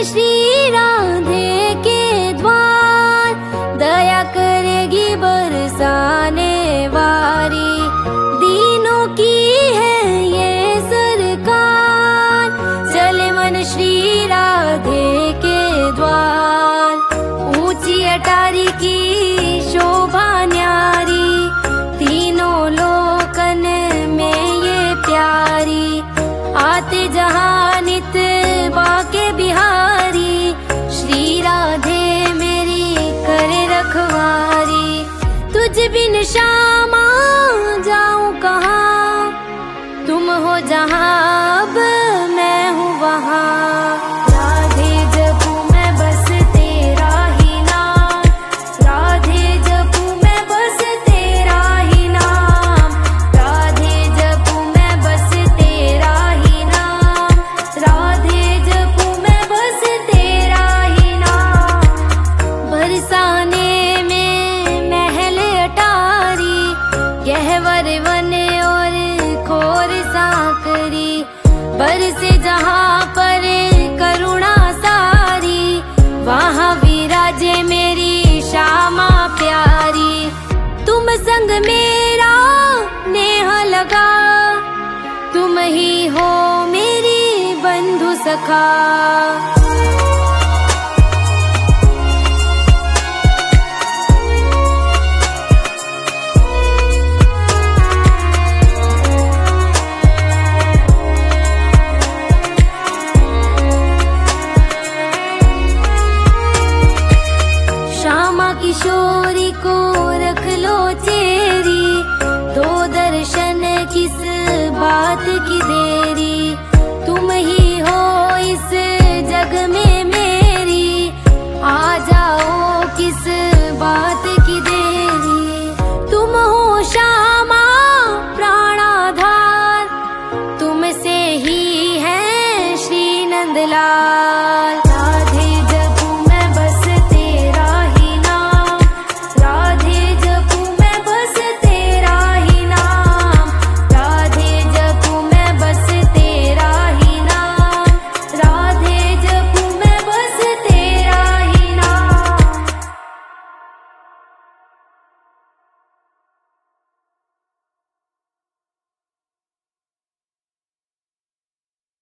श्री राधे के द्वार, दया करेगी बरसाने वारी। दीनों की है ये सरकार, चले मन श्री राधे के द्वार। ऊंची अटारी की शोभा न्यारी, तीनों लोकन में ये प्यारी। आते जहाँ नित बाके बिहारी, श्री राधे मेरी करे रखवारी। तुझ बिन श्यामा जाऊं कहाँ, तुम हो जहाँ अब मैं हूँ वहाँ। राधे जपू मैं बस तेरा ही नाम, राधे जपू मैं बस तेरा ही नाम। राधे जपू मैं बस तेरा ही नाम, राधे जपू मैं बस तेरा ही नाम। बरसाने में महल अटारी, गहवर वन और खोर साकरी। बरसे जहाँ पर करुणा सारी, वहाँ विराजे मेरी श्यामा प्यारी। तुम संग मेरा नेह लगा, तुम ही हो मेरी बंधु सखा।